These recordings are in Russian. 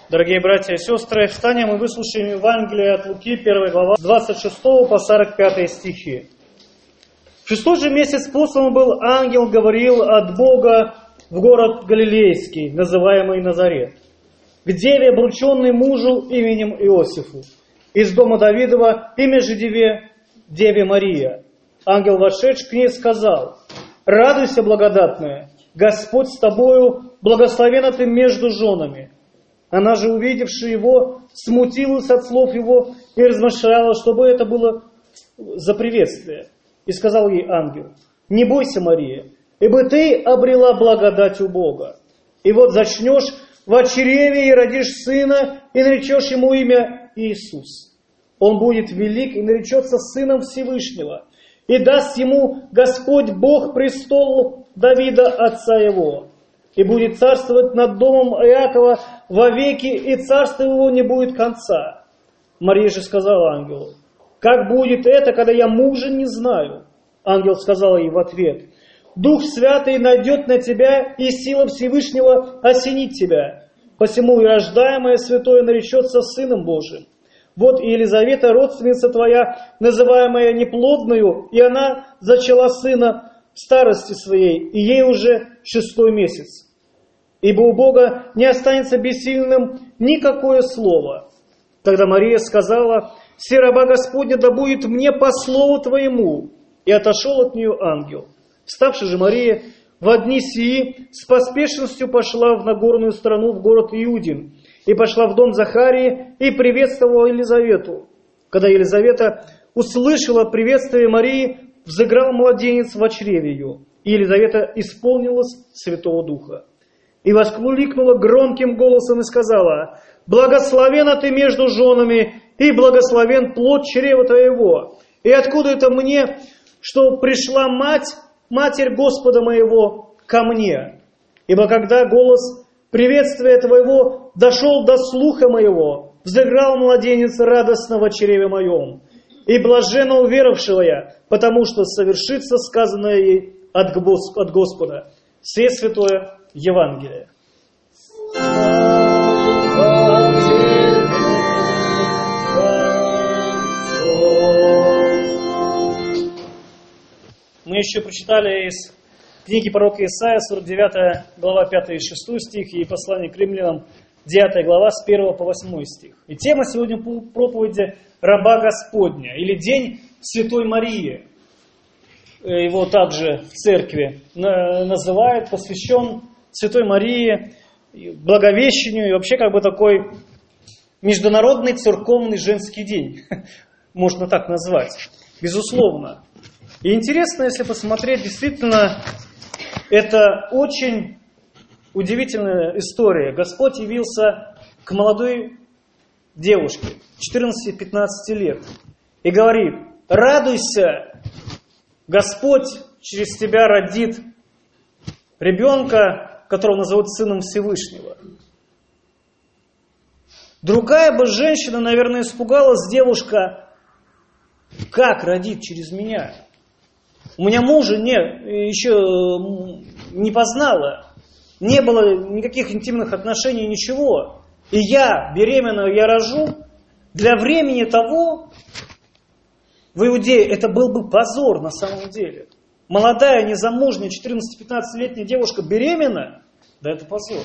Дорогие братья и сестры, встанем и выслушаем Евангелие от Луки, 1 глава, с 26 по 45 стихи. В 6 же месяц послан был ангел, говорил от Бога в город Галилейский, называемый Назарет, к деве, обрученной мужу именем Иосифу, из дома Давидова, имя же деве Мария. Ангел, вошедший к ней, сказал: «Радуйся, благодатная, Господь с тобою, благословенна ты между женами». Она же, увидевши его, смутилась от слов его и размышляла, чтобы это было за приветствие. И сказал ей ангел: «Не бойся, Мария, ибо ты обрела благодать у Бога. И вот зачнешь в чреве и родишь сына, и наречешь ему имя Иисус. Он будет велик и наречется сыном Всевышнего, и даст ему Господь Бог престол Давида отца его. И будет царствовать над домом Иакова вовеки, и царство его не будет конца». Мария же сказала ангелу: «Как будет это, когда я мужа не знаю?» Ангел сказал ей в ответ: «Дух Святый найдет на тебя, и сила Всевышнего осенит тебя. Посему и рождаемое святое наречется Сыном Божиим. Вот и Елизавета, родственница твоя, называемая неплодною, и она зачала сына в старости своей, и ей уже 6-й месяц. Ибо у Бога не останется бессильным никакое слово». Тогда Мария сказала: «Се раба Господня, да будет мне по слову твоему». И отошел от нее ангел. Вставши же Мария во дни сии с поспешностью пошла в Нагорную страну, в город Иудин, и пошла в дом Захарии и приветствовала Елизавету. Когда Елизавета услышала приветствие Марии, взыграл младенец во чреве ее, и Елизавета исполнилась Святого Духа. И воскликнула громким голосом и сказала: «Благословенна ты между женами, и благословен плод чрева твоего. И откуда это мне, что пришла матерь Господа моего ко мне? Ибо когда голос приветствия твоего дошел до слуха моего, взыграл младенец радостно во чреве моем. И блаженно уверовавшего я, потому что совершится сказанное ей от Господа». Сие святое Евангелие. Мы еще прочитали из книги пророка Исаия, 49 глава, 5 и 6 стих, и послание к римлянам, 9 глава, с 1 по 8 стих. И тема сегодня проповеди раба Господня, или День Святой Марии. Его также в церкви называют, посвящен Святой Марии, Благовещению, и вообще как бы такой международный церковный женский день, можно так назвать, безусловно. И интересно, если посмотреть, действительно, это очень удивительная история. Господь явился к молодой девушке, 14-15 лет, и говорит: «Радуйся, Господь через тебя родит ребенка, которого назовут Сыном Всевышнего». Другая бы женщина, наверное, испугалась: девушка, как родит через меня? У меня мужа еще не познала, не было никаких интимных отношений, ничего. И я беременна, я рожу. Для времени того, в Иудее, это был бы позор на самом деле. Молодая, незамужняя, 14-15-летняя девушка беременна, да это позор.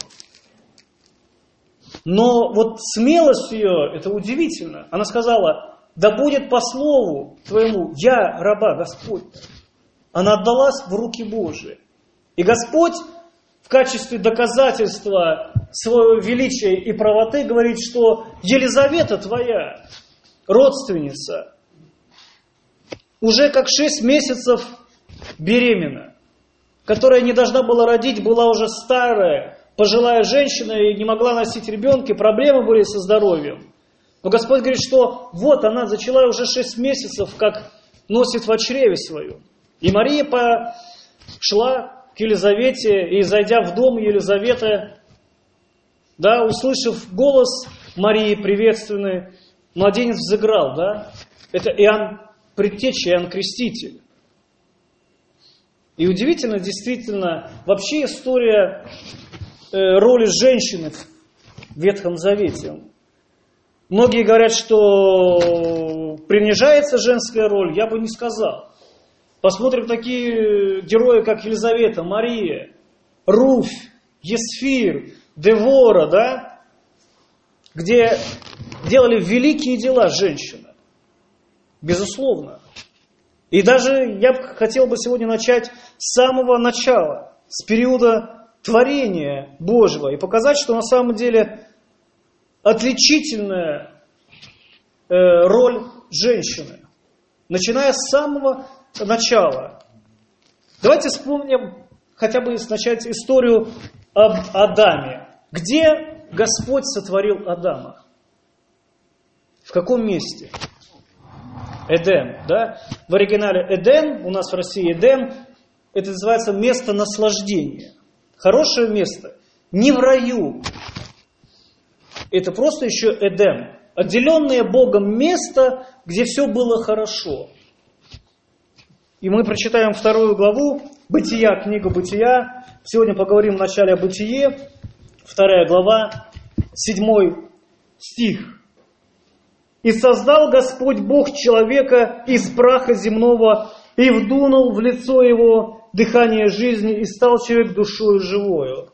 Но вот смелость ее, это удивительно. Она сказала: «Да будет по слову твоему, я раба Господня». Она отдалась в руки Божии. И Господь в качестве доказательства своего величия и правоты говорит, что Елизавета твоя, родственница, уже как 6 месяцев беременна, которая не должна была родить, была уже старая, пожилая женщина и не могла носить ребенка, проблемы были со здоровьем. Но Господь говорит, что вот она зачала уже 6 месяцев, как носит во чреве свою. И Мария пошла к Елизавете, и, зайдя в дом Елизаветы, да, услышав голос Марии приветственный, младенец взыграл, да? Это Иоанн Предтеча, Иоанн Креститель. И удивительно, действительно, вообще история роли женщины в Ветхом Завете. Многие говорят, что принижается женская роль, я бы не сказал. Посмотрим такие герои, как Елизавета, Мария, Руфь, Есфир, Девора, да? Где делали великие дела женщины. Безусловно. И даже я хотел бы сегодня начать с самого начала, с периода творения Божьего, и показать, что на самом деле отличительная роль женщины, начиная с самого начала. Давайте вспомним хотя бы начать историю об Адаме. Где Господь сотворил Адама? В каком месте? Эдем, да? В оригинале Эдем, у нас в России Эдем, это называется место наслаждения. Хорошее место. Не в раю. Это просто еще Эдем. Отделенное Богом место, где все было хорошо. И мы прочитаем 2 главу Бытия, книга Бытия. Сегодня поговорим вначале о Бытие. 2 глава, 7 стих. «И создал Господь Бог человека из праха земного, и вдунул в лицо его дыхание жизни, и стал человек душою живою».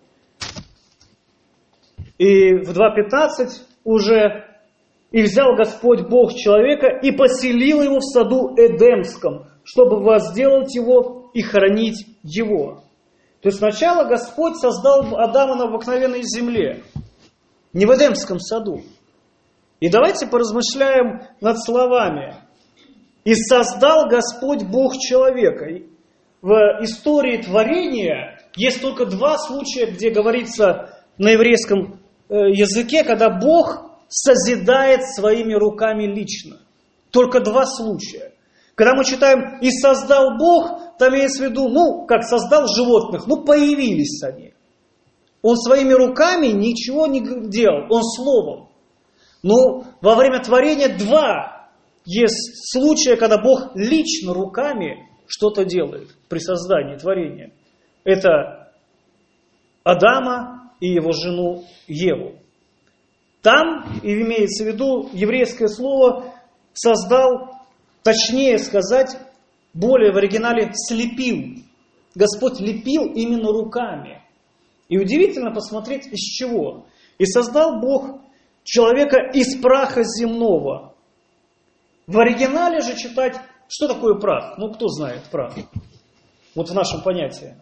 И в 2:15 уже «И взял Господь Бог человека, и поселил его в саду Эдемском, чтобы возделать его и хранить его». То есть сначала Господь создал Адама на обыкновенной земле, не в Эдемском саду. И давайте поразмышляем над словами. «И создал Господь Бог человека». В истории творения есть только 2 случая, где говорится на еврейском языке, когда Бог созидает своими руками лично. Только 2 случая. Когда мы читаем «И создал Бог», там имеется в виду, как создал животных, появились они. Он своими руками ничего не делал, он словом. Но во время творения 2 есть случая, когда Бог лично руками что-то делает при создании творения. Это Адама и его жену Еву. Там, и имеется в виду, еврейское слово создал, точнее сказать, более в оригинале слепил. Господь лепил именно руками. И удивительно посмотреть, из чего. «И создал Бог человека из праха земного». В оригинале же читать, что такое прах? Кто знает прах? Вот в нашем понятии.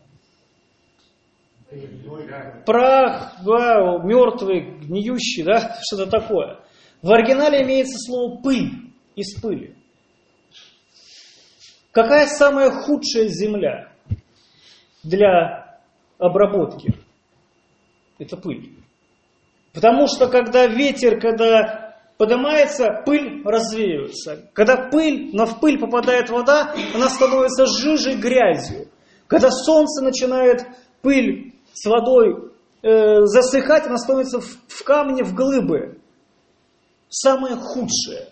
Прах, да, мертвый, гниющий, да, что-то такое. В оригинале имеется слово пыль, из пыли. Какая самая худшая земля для обработки? Это пыль. Потому что когда ветер, когда поднимается, пыль развеивается. Когда в пыль попадает вода, она становится жижей, грязью. Когда солнце начинает пыль с водой засыхать, она становится в камни, в глыбы. Самое худшее.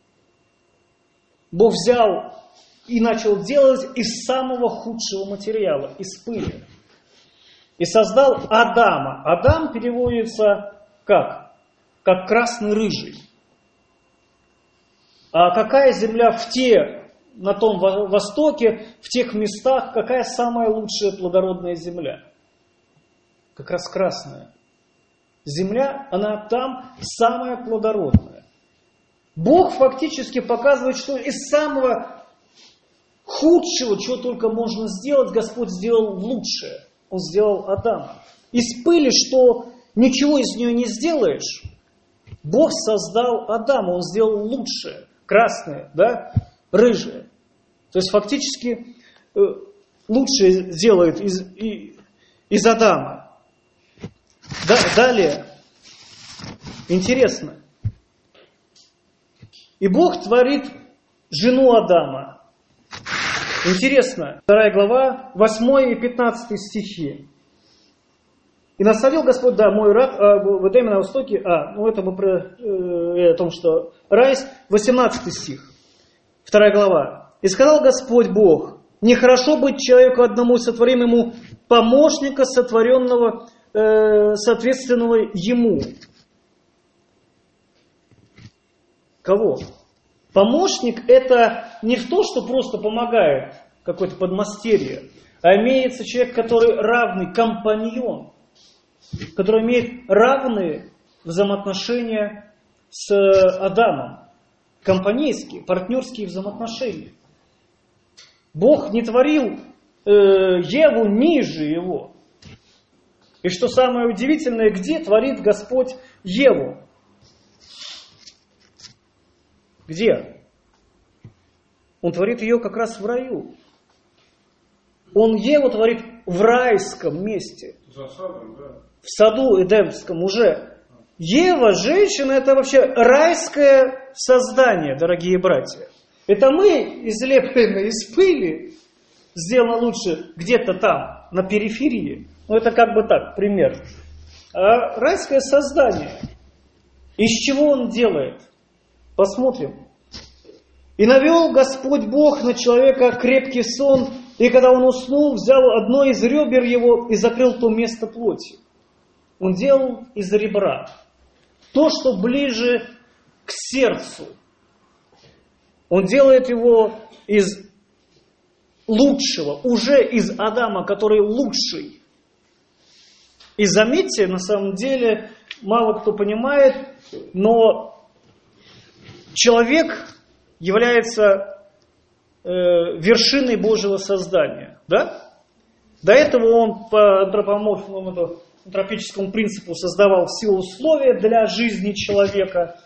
Бог взял и начал делать из самого худшего материала, из пыли. И создал Адама. Адам переводится как? Как красный-рыжий. А какая земля на том востоке, в тех местах, какая самая лучшая плодородная земля? Как раз красная. Земля, она там самая плодородная. Бог фактически показывает, что из самого худшего, чего только можно сделать, Господь сделал лучшее. Он сделал Адама. Из пыли, что ничего из нее не сделаешь, Бог создал Адама, Он сделал лучшее, красное, да, рыжее. То есть фактически лучшее делает из Адама. Далее, интересно. И Бог творит жену Адама. Интересно, 2 глава, 8 и 15 стихи. «И насадил Господь, мой раб, в Эдеме на востоке». Это мы о том, что рай, 18 стих, 2 глава. «И сказал Господь Бог, нехорошо быть человеку одному, сотворим ему помощника, сотворенного, соответственного ему». Кого? Помощник – это не в то, что просто помогает, какое-то подмастерье, а имеется человек, который равный, компаньон, который имеет равные взаимоотношения с Адамом. Компанейские, партнерские взаимоотношения. Бог не творил Еву ниже его. И что самое удивительное, где творит Господь Еву? Где? Он творит ее как раз в раю. Он Еву творит в райском месте. За садом, да. В саду Эдемском уже. Ева, женщина, это вообще райское создание, дорогие братья. Это мы, излепленные из пыли, сделано лучше где-то там, на периферии. Ну, это как бы так, пример. А райское создание. Из чего он делает? Посмотрим. «И навел Господь Бог на человека крепкий сон, и когда он уснул, взял одно из ребер его и закрыл то место плотью». Он делал из ребра. То, что ближе к сердцу. Он делает его из лучшего, уже из Адама, который лучший. И заметьте, на самом деле, мало кто понимает, но человек является вершиной Божьего создания. Да? До этого он по антропоморфному, антропическому принципу создавал все условия для жизни человека.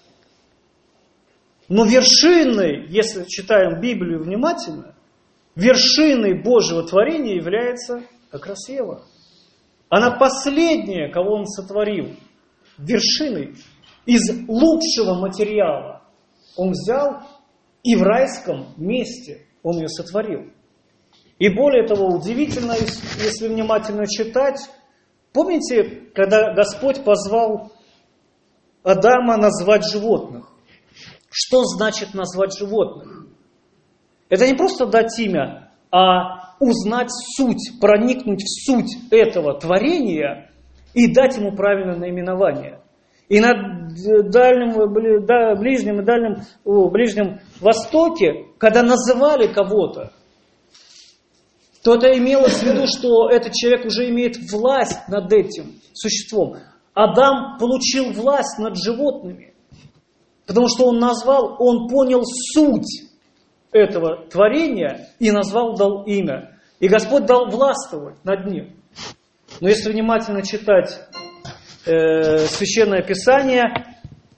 Но вершиной, если читаем Библию внимательно, вершиной Божьего творения является как раз Ева. Она последняя, кого он сотворил. Вершиной из лучшего материала он взял и в райском месте он ее сотворил. И более того, удивительно, если внимательно читать, помните, когда Господь позвал Адама назвать животных? Что значит назвать животных? Это не просто дать имя, а узнать суть, проникнуть в суть этого творения и дать ему правильное наименование. И на Ближнем и Ближнем Востоке, когда называли кого-то, то это имелось в виду, что этот человек уже имеет власть над этим существом. Адам получил власть над животными, потому что он понял суть этого творения и дал имя. И Господь дал властвовать над ним. Но если внимательно читать Священное Писание,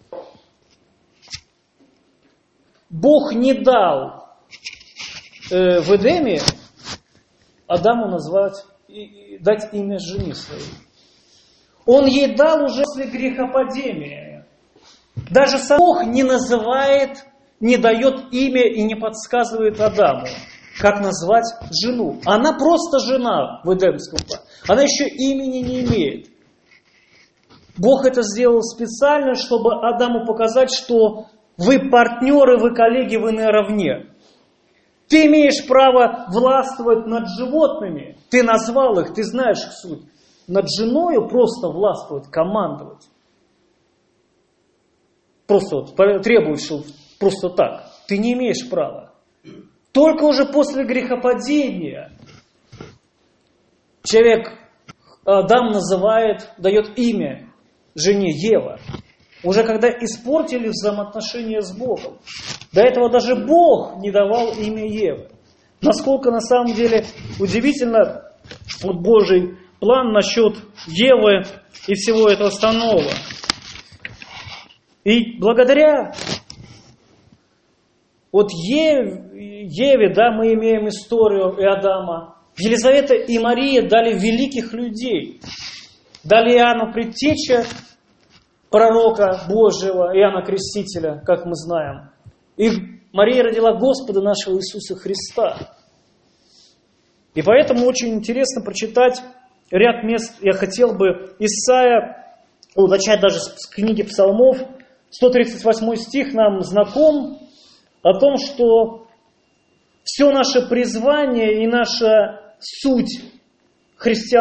Бог не дал в Эдеме Адаму дать имя жене своей. Он ей дал уже после грехопадения. Даже сам Бог не называет, не дает имя и не подсказывает Адаму, как назвать жену. Она просто жена в Эдемском саду. Она еще имени не имеет. Бог это сделал специально, чтобы Адаму показать, что вы партнеры, вы коллеги, вы наравне. Ты имеешь право властвовать над животными. Ты назвал их, ты знаешь их суть. Над женою просто властвовать, командовать. Просто требуешь просто так. Ты не имеешь права. Только уже после грехопадения Адам дает имя жене Ева. Уже когда испортили взаимоотношения с Богом. До этого даже Бог не давал имя Евы. Насколько на самом деле удивительно Божий план насчет Евы и всего этого остального. И благодаря Еве, мы имеем историю Адама. Елизавета и Мария дали великих людей. Дали Иоанну Предтеча, пророка Божьего, Иоанна Крестителя, как мы знаем. И Мария родила Господа нашего Иисуса Христа. И поэтому очень интересно прочитать ряд мест. Я хотел бы начать даже с книги Псалмов. 138 стих нам знаком о том, что все наше призвание и наша суть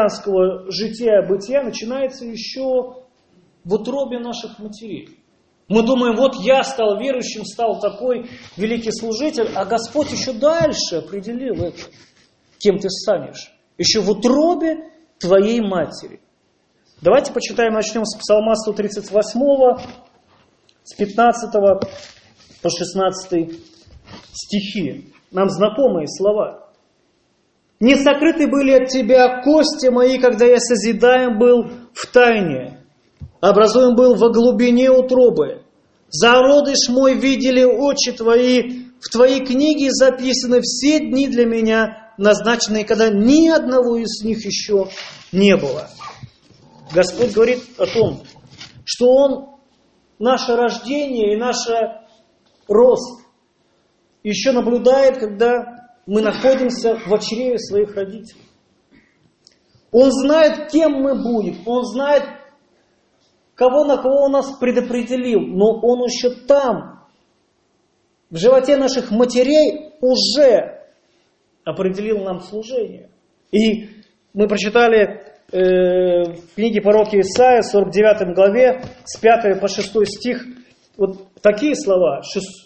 христианского жития-бытия начинается еще в утробе наших матерей. Мы думаем, вот я стал верующим, стал такой великий служитель, а Господь еще дальше определил это, кем ты станешь. Еще в утробе твоей матери. Давайте почитаем, начнем с Псалма 138, с 15 по 16 стихи. Нам знакомые слова. «Не сокрыты были от тебя кости мои, когда я созидаем был в тайне, образуем был во глубине утробы. Зародыш мой видели очи твои, в твоей книге записаны все дни для меня, назначенные, когда ни одного из них еще не было». Господь говорит о том, что Он наше рождение и наш рост еще наблюдает, когда мы находимся в чреве своих родителей. Он знает, кем мы будем, Он знает, на кого Он нас предопределил, но Он еще там, в животе наших матерей, уже определил нам служение. И мы прочитали в книге пророка Исаия, 49 главе, с 5 по 6 стих, вот такие слова,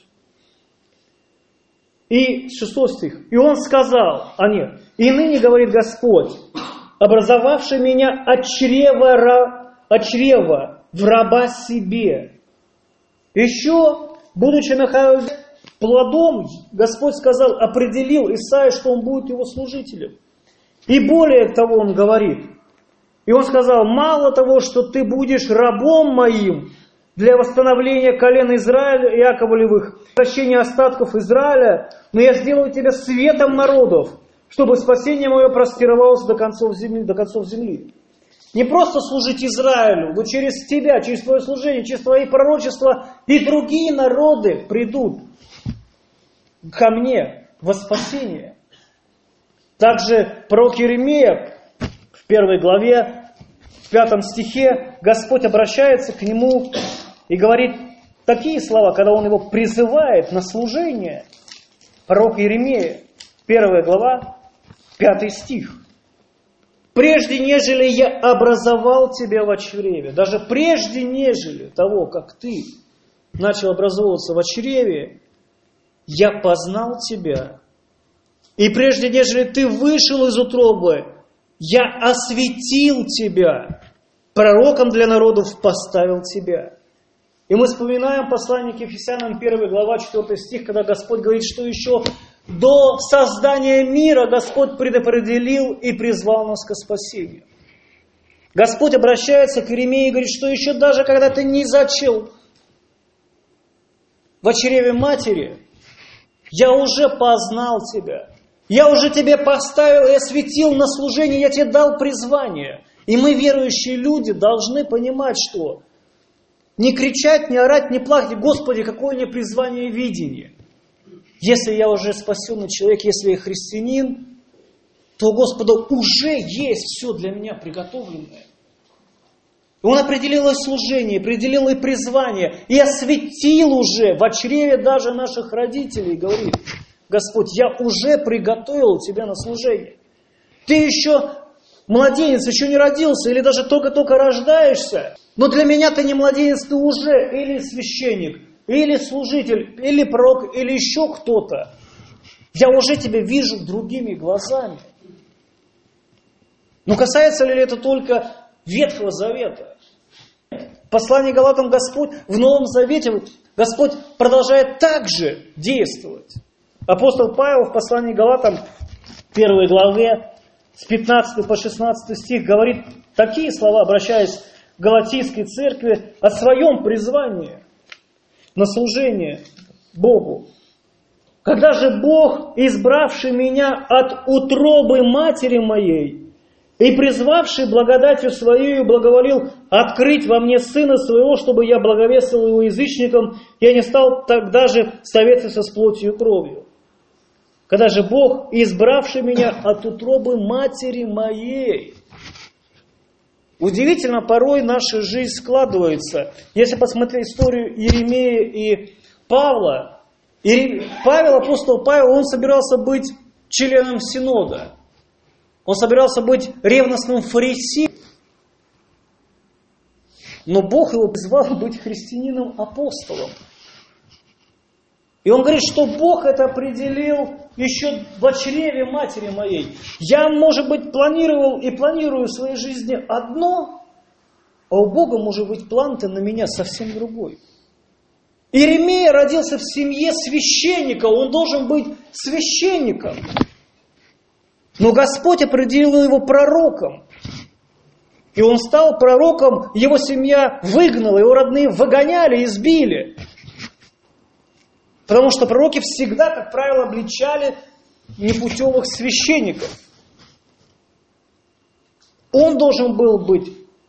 и 6 стих. «И он сказал, и ныне, говорит Господь, образовавший меня от чрева в раба себе». Еще, будучи находясь плодом, Господь сказал, определил Исаия, что он будет его служителем. И более того он говорит, и он сказал, мало того, что ты будешь рабом моим для восстановления колена Израиля и Яковлевых, прощения остатков Израиля, но я сделаю тебя светом народов, чтобы спасение мое простировалось до концов земли. Не просто служить Израилю, но через тебя, через твое служение, через твои пророчества и другие народы придут ко мне во спасение. Также пророк Иеремия в 1 главе, в 5 стихе, Господь обращается к нему и говорит такие слова, когда он его призывает на служение. Пророк Иеремия, 1 глава, 5 стих. «Прежде, нежели я образовал тебя во чреве», даже прежде, нежели того, как ты начал образовываться во чреве, «я познал тебя». И прежде, нежели ты вышел из утробы, я осветил тебя, пророком для народов поставил тебя. И мы вспоминаем послание к Ефесянам, 1 глава, 4 стих, когда Господь говорит, что еще до создания мира Господь предопределил и призвал нас к спасению. Господь обращается к Иеремии и говорит, что еще даже когда ты не зачал в чреве матери, я уже познал тебя. Я уже тебе поставил и осветил на служение, я тебе дал призвание. И мы, верующие люди, должны понимать, что не кричать, не орать, не плакать, Господи, какое мне призвание и видение. Если я уже спасенный человек, если я христианин, то у Господа уже есть все для меня приготовленное. Он определил и служение, определил и призвание, и осветил уже в чреве даже наших родителей, говорит Господь, я уже приготовил тебя на служение. Ты еще младенец, еще не родился, или даже только-только рождаешься, но для меня ты не младенец, ты уже или священник, или служитель, или пророк, или еще кто-то. Я уже тебя вижу другими глазами. Но касается ли это только Ветхого Завета? В послании Галатам Господь, в Новом Завете Господь продолжает также действовать. Апостол Павел в послании Галатам, 1 главе, с 15 по 16 стих, говорит такие слова, обращаясь к Галатийской церкви, о своем призвании на служение Богу. «Когда же Бог, избравший меня от утробы матери моей и призвавший благодатью Своею, благоволил открыть во мне Сына Своего, чтобы я благовествовал Его язычникам, я не стал тогда же советоваться с плотью и кровью. Когда же Бог, избравший меня от утробы матери моей». Удивительно, порой наша жизнь складывается. Если посмотреть историю Иеремии и Павла, апостол Павел, он собирался быть членом Синода. Он собирался быть ревностным фарисеем. но Бог его призвал быть христианином-апостолом. И он говорит, что Бог это определил еще в чреве матери моей. Я, может быть, планировал и планирую в своей жизни одно, а у Бога может быть план-то на меня совсем другой. Иеремия родился в семье священника, он должен быть священником. Но Господь определил его пророком. И он стал пророком, его семья выгнала, его родные выгоняли, избили. Потому что пророки всегда, как правило, обличали непутевых священников. Он должен был быть,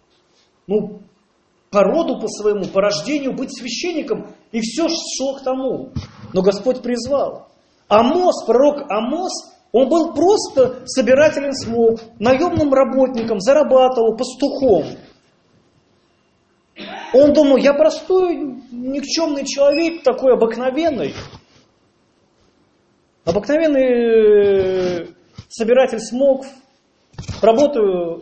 по роду, по своему, по рождению быть священником, и все шло к тому. Но Господь призвал. Амос, пророк Амос, он был просто собирателем смог, наемным работником, зарабатывал, пастухом. Он думал, я простой, никчемный человек, такой обыкновенный. Обыкновенный собиратель смог, работаю,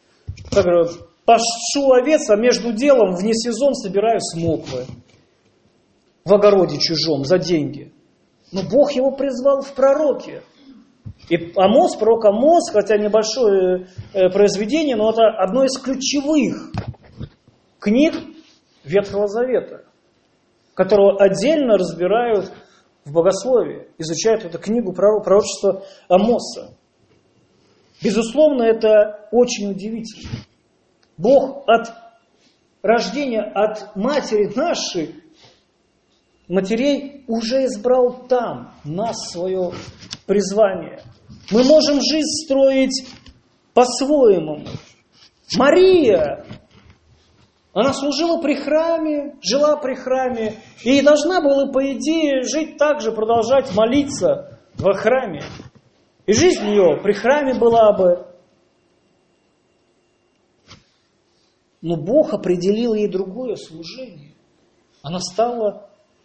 пашу овец, а между делом вне сезон собираю смоквы в огороде чужом за деньги. Но Бог его призвал в пророки. И Амос, пророк Амос, хотя небольшое произведение, но это одно из ключевых книг Ветхого Завета, которого отдельно разбирают в богословии, изучают эту книгу пророчества Амоса. Безусловно, это очень удивительно. Бог от рождения, от матери нашей, матерей уже избрал там нас, свое призвание. Мы можем жизнь строить по-своему. Мария, она служила при храме, жила при храме, и должна была, по идее, жить так же, продолжать молиться во храме. И жизнь ее при храме была бы. Но Бог определил ей другое служение. Она стала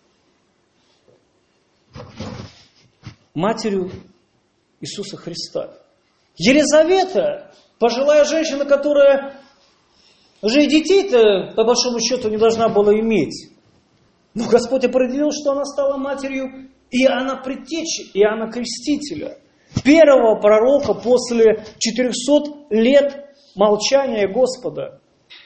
матерью Иисуса Христа. Елизавета, пожилая женщина, которая уже и детей-то, по большому счету, не должна была иметь. Но Господь определил, что она стала матерью Иоанна Предтечи, Иоанна Крестителя. Первого пророка после 400 лет молчания Господа.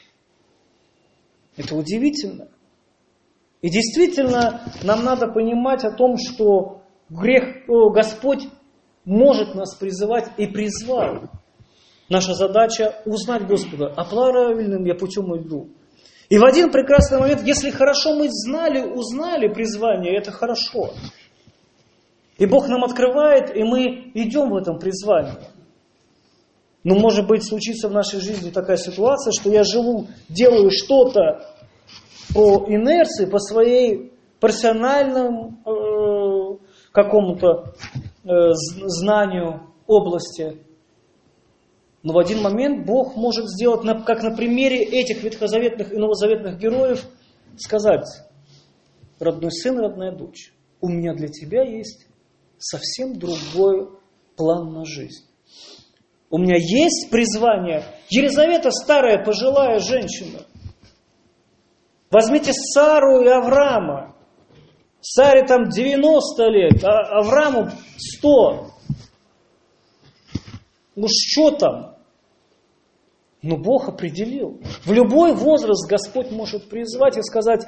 Это удивительно. И действительно, нам надо понимать о том, что Господь может нас призывать и призвал. Наша задача узнать Господа, а правильным я путем иду. И в один прекрасный момент, если хорошо мы узнали призвание, это хорошо. И Бог нам открывает, и мы идем в этом призвании. Но может быть случится в нашей жизни такая ситуация, что я живу, делаю что-то по инерции, по своей профессиональному какому-то знанию области. Но в один момент Бог может сделать, как на примере этих ветхозаветных и новозаветных героев, сказать: родной сын, родная дочь, у меня для тебя есть совсем другой план на жизнь. У меня есть призвание. Елизавета старая, пожилая женщина. Возьмите Сару и Авраама. Саре там 90 лет, а Аврааму 100. Ну что там? Но Бог определил. В любой возраст Господь может призвать и сказать: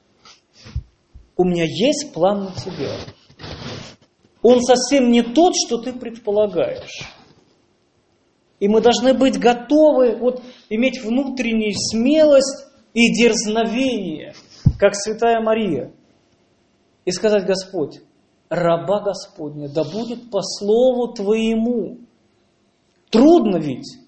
у меня есть план на тебя. Он совсем не тот, что ты предполагаешь. И мы должны быть готовы, иметь внутреннюю смелость и дерзновение, как святая Мария, и сказать: Господь, раба Господня, да будет по слову Твоему. Трудно ведь.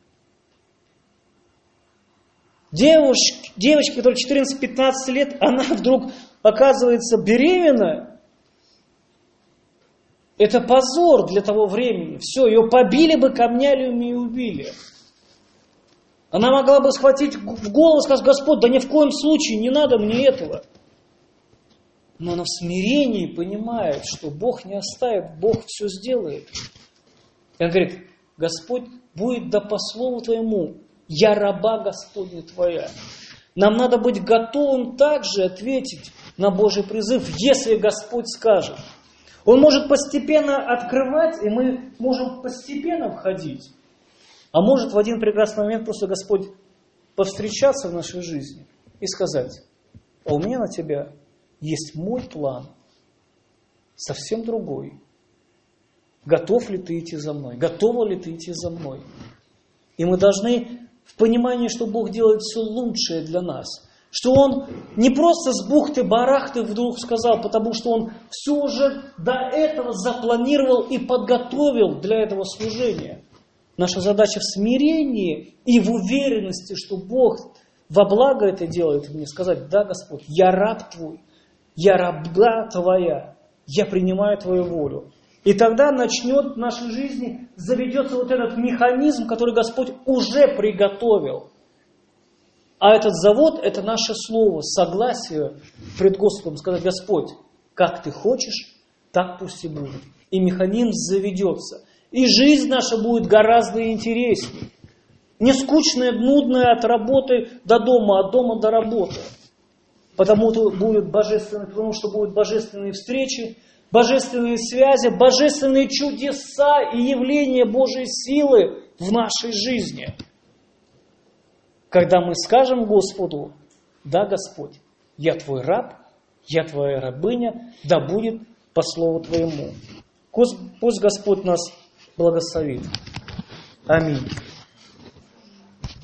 Девочка, которой 14-15 лет, она вдруг оказывается беременна. Это позор для того времени. Все, ее побили бы камнями и убили. Она могла бы схватить в голову и сказать: Господь, да ни в коем случае, не надо мне этого. Но она в смирении понимает, что Бог не оставит, Бог все сделает. И она говорит: Господь, будет да по слову Твоему, я раба Господня Твоя. Нам надо быть готовым также ответить на Божий призыв, если Господь скажет. Он может постепенно открывать, и мы можем постепенно входить. А может в один прекрасный момент просто Господь повстречаться в нашей жизни и сказать: а у меня на тебя есть мой план, совсем другой. Готов ли ты идти за мной? Готова ли ты идти за мной? И мы должны в понимании, что Бог делает все лучшее для нас. Что Он не просто с бухты-барахты вдруг сказал, потому что Он все уже до этого запланировал и подготовил для этого служения. Наша задача в смирении и в уверенности, что Бог во благо это делает, мне сказать: да, Господь, я раб Твой, я раба Твоя, я принимаю Твою волю. И тогда начнет в нашей жизни, заведется вот этот механизм, который Господь уже приготовил. А этот завод – это наше слово, согласие пред Господом, сказать: Господь, как Ты хочешь, так пусть и будет. И механизм заведется. И жизнь наша будет гораздо интереснее. Не скучная, нудная от работы до дома, от дома до работы. Потому что будут божественные встречи, божественные связи, божественные чудеса и явления Божьей силы в нашей жизни. Когда мы скажем Господу: да, Господь, я Твой раб, я Твоя рабыня, да будет по слову Твоему. Пусть Господь нас благословит. Аминь.